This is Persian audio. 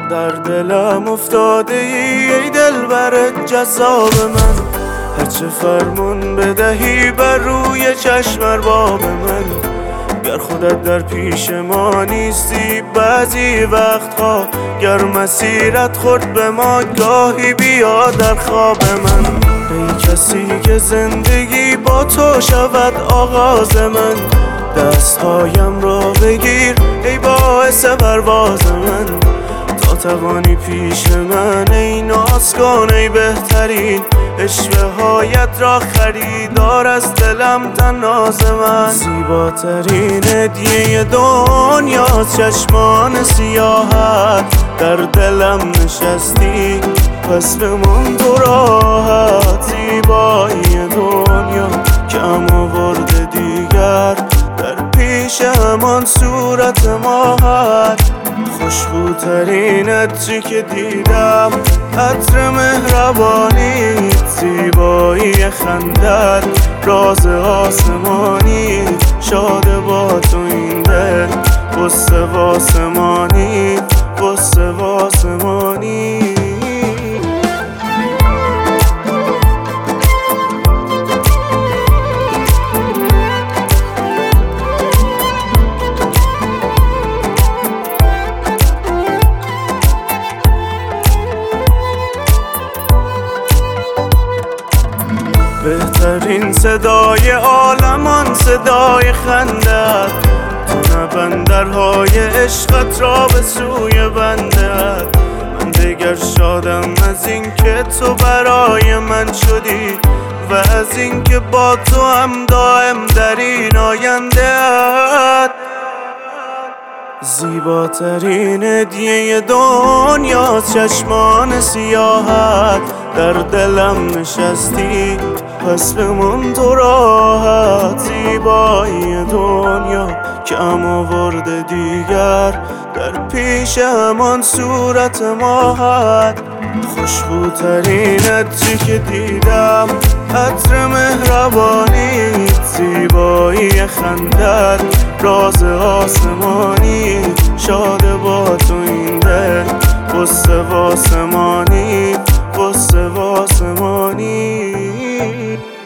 در دلم افتاده ای دلبر جذاب من، هرچه فرمون بدهی بر روی چشم ارباب من. گر خودت در پیش ما نیستی بعضی وقتها، گر مسیرت خورد به ما گاهی بیا در خواب من. ای کسی که زندگی با تو شود آغاز من، دستهایم را بگیر ای باعث پرواز من. تا توانی پیش من ای ناز کن ای بهترین، اشوه هایت را خریدار از دلم تناز من. زیباترین هدیه دنیا چشمان سیاهت، در دلم نشستی پس بمون تو راحت. زیبایی دنیا کم آورده دیگر، در پیش همان صورت ماهت. خوشبوترین عطری که دیدم عطر مهربانی، زیبایی خندت راز آسمانی. شاد با تو این دل غصه و آسمانی، غصه و آسمانی. بهترین صدای عالمان صدای خندت، تو بندرهای عشقت را به سوی بندت. من دیگر شادم از این که تو برای من شدی و از این که با تو هم دائم در این آینده‌ات. زیباترین هدیه دنیا چشمان سیاهت، در دلم نشستی پس بمون تو راحت. زیبایی دنیا کم آورده دیگر، در پیش همان صورت ماهت. خوشبوترین عطری که دیدم عطر مهربانی، زیبایی خندت راز آسمانی. شاد با تو این دل غصه و آسمانی، غصه و آسمانی.